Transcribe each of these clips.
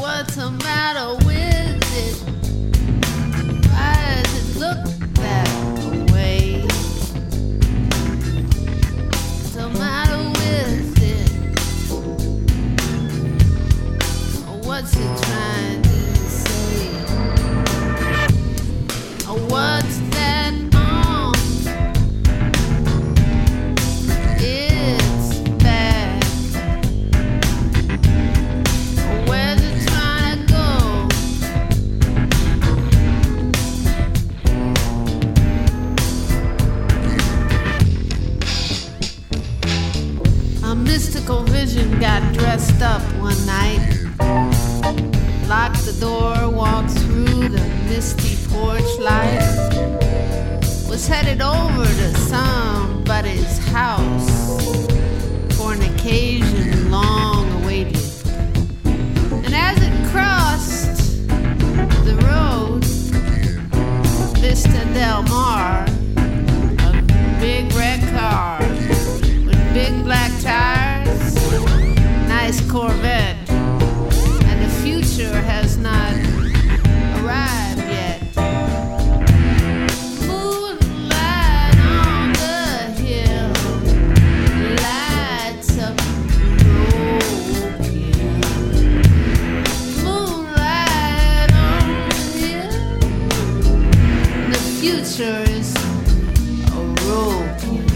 What's the matter with it? Why does it look that way? What's the matter with it? What's it trying to say? What's that on? It's bad. Where's it trying to go? A mystical vision got dressed up one night, locked the door, walked through the misty porch light, was headed over to somebody's house for an occasion long awaited. And as it crossed the road, Vista Del Mar, a big red car with big black tires, nice Corvette, and the future has not arrived yet. Moonlight on the hill lights up broken. Moonlight on the hill, the future is broken.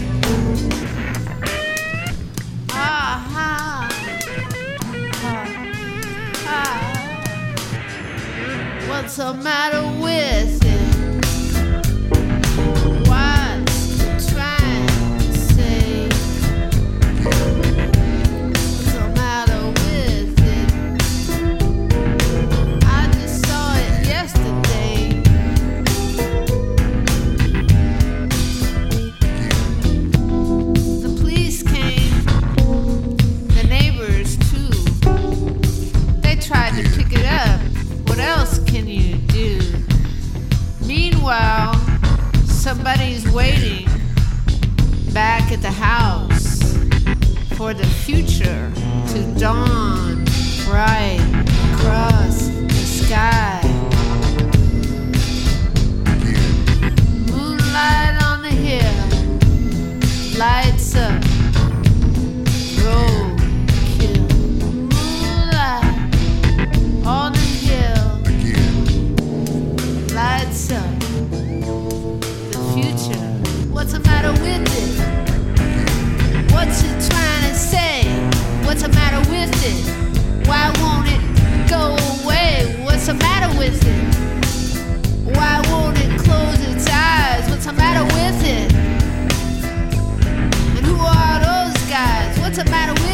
What's the matter with it? What's it trying to say? What's the matter with it? I just saw it yesterday. The police came, the neighbors too. They tried to pick it up. What else can you do? Meanwhile, somebody's waiting back at the house for the future to dawn bright across the sky. Moonlight on the hill lights up roadkill. Moonlight on the lights up the future. What's the matter with it? What's it trying to say? What's the matter with it? Why won't it go away? What's the matter with it? Why won't it close its eyes? What's the matter with it? And who are those guys? What's the matter with it?